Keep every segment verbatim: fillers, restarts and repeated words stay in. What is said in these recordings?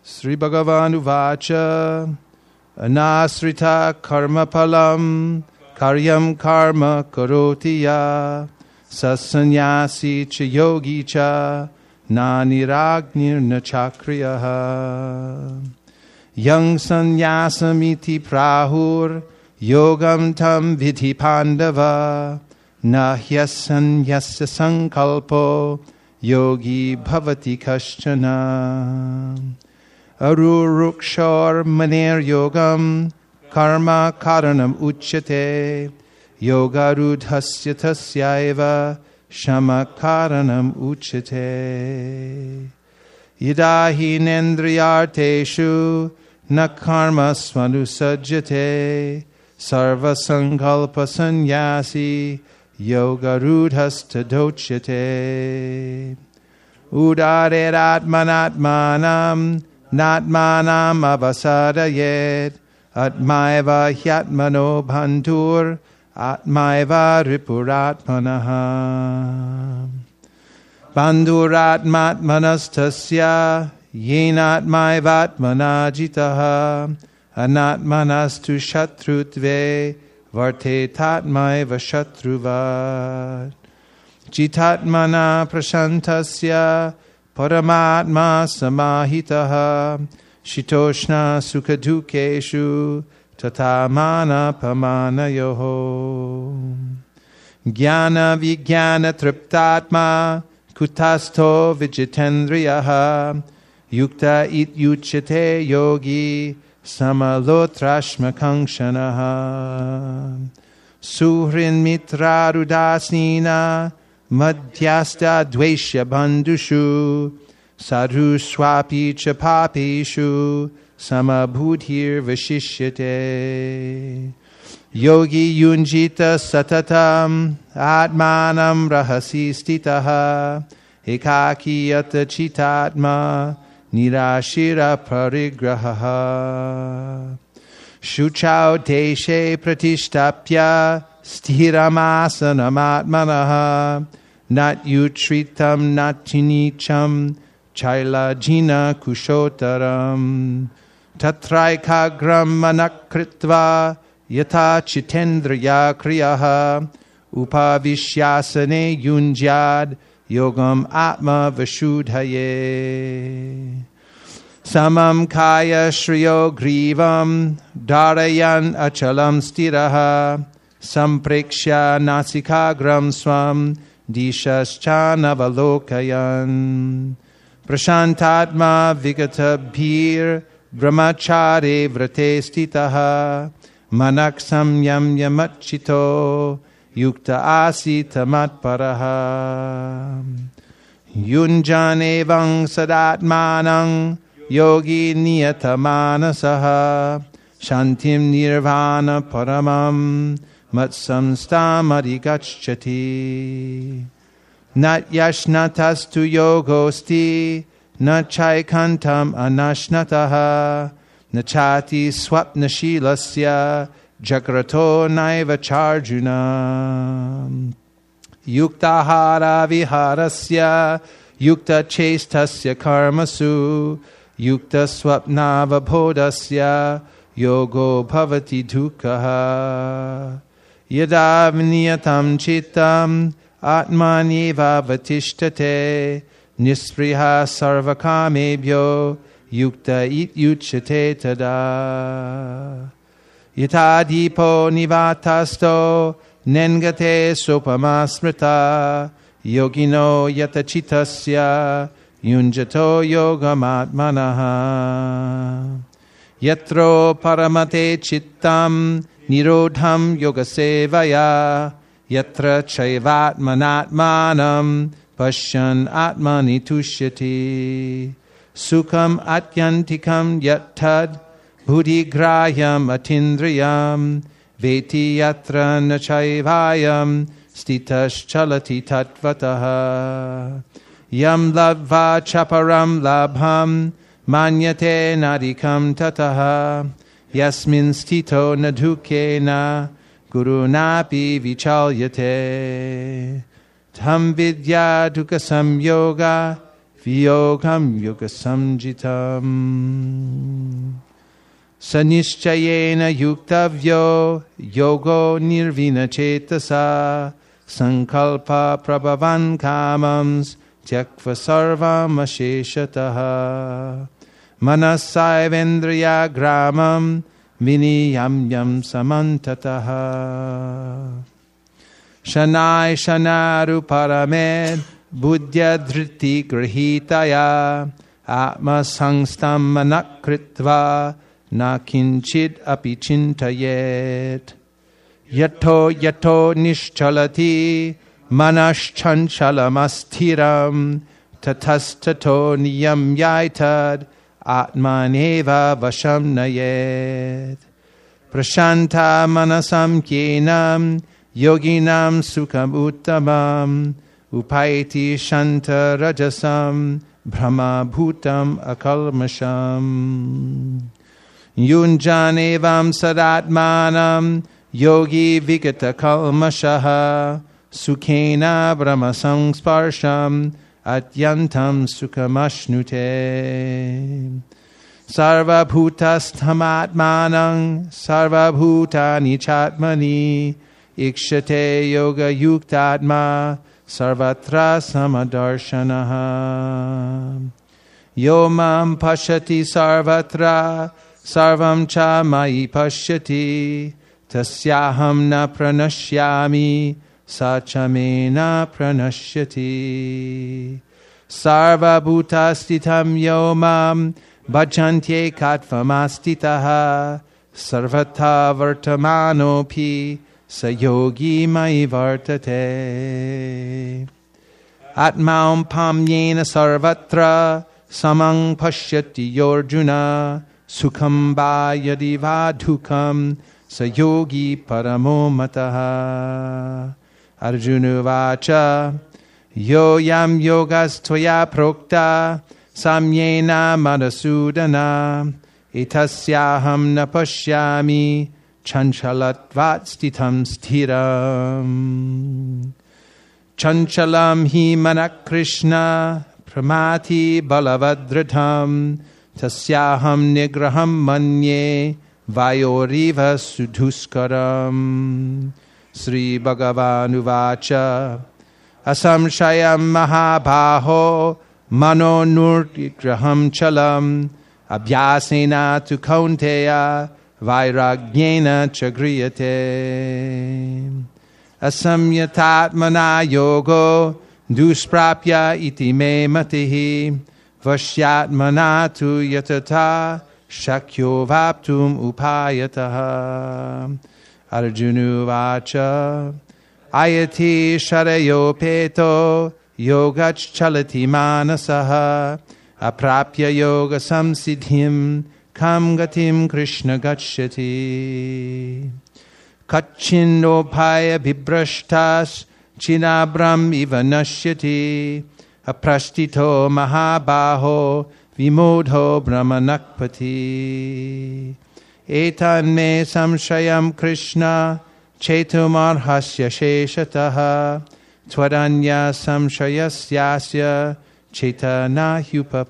Sri Bhagavan Uvacha Anasrita karma palam karyam karma karoti ya sasanyasi cha yogi cha na niragnir na chakriyaha yang sanyasamiti prahur yogam tam vidhi pandava na hyasanyasya sankalpo yogi bhavati kaschana arurukshor maner yogam karma karanam uchyate yoga rudhasya tasyaiva shama karanam uchyate idahi nendriyarteshu na karma svanusajyate sarva sankalpa sanyasi yoga rudhasta dochyate udaret atmanatmanam natmanam avasadayet atmaiva hyatmano bhantur atmaiva ripuratmanaha bandhuratmatmanastasya yenatmaivatmana jitaha anatmanastu shatrutve vartetatmaiva shatruvat jitatmana prashantasya paramatma samahitaha shitoshna sukadukeshu tatamana pamanayoho jnana vijnana triptatma kutasto vijitendriyaha yukta ityuchyate yogi samalotrashma kankshanaha suhrin mitra rudasnina madhyasta dveshya bandhushu sadhu swapi cha papishu samabudhir vashishyate yogi yunjita satatam atmanam rahasi stitaha ekakiyata chitatma nirashira parigraha shuchau deshe pratishtapya sthiramasanam nat yutritam nat chinicham chailajina kushotaram tatraikagram manakritva yata chitendriya kriyaha upavishyasane yunjyad yogam atma vashudhaye samam kaya shriyo grivam dharayan achalam stiraha samprekshya nasikagram swam dishaschanavalokayan prashantatma vigatabhir brahmachare vrate stitaha manak samyam yamachito yukta asita matparaha yunjanevang sadatmanang yogi niyatamanasah shantim nirvana paramam matsamstamarigacchati nat yashnatastu yogosti nat chaikantam anashnataha nachati swapnashilasya jagrato naiva charjuna yuktahara viharasya yukta chestasya karmasu yukta swapnava bodhasya yogo bhavati dukkha yada viniyatam chittam atmanyeva vatishtate nispriha sarvakamebhyo yukta ityuchyate tada yatadipo nivatasto nengate sopamasmrita yogino yatachitasya yunjato yogamatmanaha yatro paramate chittam nirodham yogasevaya yatra chaivatmanatmanam pashyan atmani tushyati sukham atyantikam yattad buddhigrayam atindriyam veti yatra nachaivayam stitaschalati tatvataha yam labva chaparam labham manyate nadikam tataha yasmin stito nadukena gurunapi vichalyate tam vidya dukkha samyoga Viyogam yoga samjitam. Sanishchayena yuktavyo yogo nirvina chetasa sankalpa prabhavan kamams tyakva sarvam asheshataha manasayavendriya gramam viniyamyam samantataha shanai shanaru paramed buddhya dhriti grihitaya atma sangstam manakritva na kinchid api chintayet yato yato nishchalati manashchanchalamastiram tatastato niyam yaitad atmaneva vasham nayet prashanta manasam kyenam yoginam sukham uttamam upaiti shanta rajasam brahma bhutam akalmasham Yunjanevam sadatmanam yogi vigata kalmashaha sukhena brahma sangsparsham atyantam sukhamashnute sarva bhutastamatmanam sarva bhutani chatmani ikshate yoga yuktatma sarvatra samadarshanaha yomam pashati sarvatra Sarvam cha mai pashyati tasyaham na pranashyami sacha na pranashyati sarva bhutastitam yomam bhajantye kattvamastitaha sarvata vartamanopi sayogi mai vartate atmaum pamyena sarvatra samang pashyati yorjuna Sukham ba yadi va dhukam sayogi paramo mataha Arjuna vacha yo yam yogas toya prokta samyena madasudana etasyaham na pashyami chanchalatvat stitam sthiram chanchalam hi manak Krishna pramati balavadradham Tasyaham nigraham manye vayoriva sudhuskaram Sri Bhagavan uvacha asamshayam mahabaho mano nurtigraham chalam abhyasena tu kaunteya vairagyena chagriyate asamyatatmana yogo dusprapya iti me matihi Vashyatmana tu yatata shakyo vaptum upayataha Arjunu vacha ayati sharayo peto yogach chalati manasaha aprapya yoga samsiddhim kam gatim Krishna gacchati kachinopaya bibrashtas chinabram iva nashyati aprastito mahabaho vimodho brahmanakpati etan me samshayam Krishna chetumarhasya sheshataha twadanya samshayasyasya chetana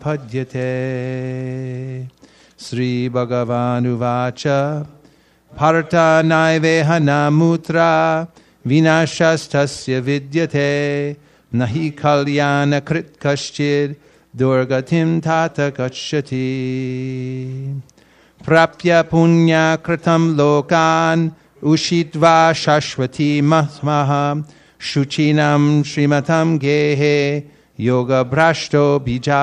hyupapadyate Sri Bhagavan uvacha Bharata naiveha namutra vinashastasya vidyate Nahi kalyana krit kaschid durgatim tata gacchati Prapya punya kritam lokan ushitva shashvati mahmaha Shuchinam shrimatam gehe yoga brashto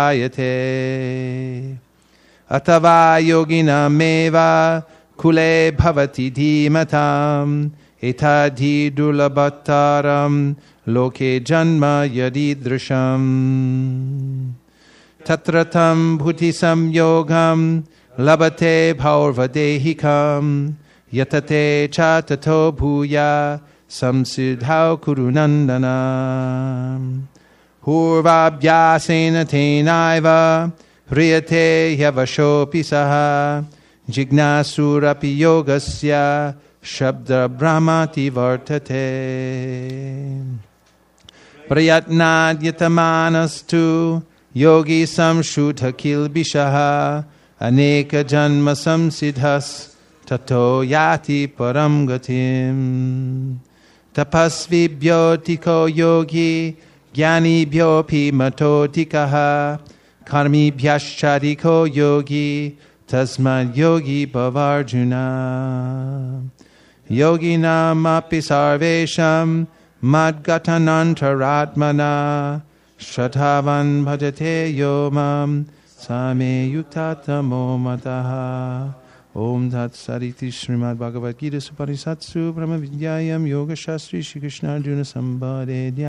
bijayate Atava yogina meva kule bhavati dhimatam Etadhi dulabhataram loke janma yadidrisham tatratam bhutisam yogam labate bhaurvadehikam yatate cha tato bhuya samsiddhau kurunandana hurvabhyasena tenaiva hriyate yavashopi saha jignasurapi yogasya shabda brahmati vartate prayatnad yatamanastu yogi samshuddha kilbishaha aneka janma samsiddhas tato yati param gatim. Tapasvibhyo tiko yogi jnanibhyo pi matotikaha karmibhyashchariko yogi tasmad yogi bhavarjuna. Yoginam api sarvesham madgatanantaratmana shraddhavan bhajate yomam same yuktatamo mataha. Om Tat Sariti Srimad Bhagavad Gita Supanisatsu Brahma Vidyayam Yoga Shastri Shri Krishna Arjuna Sambhade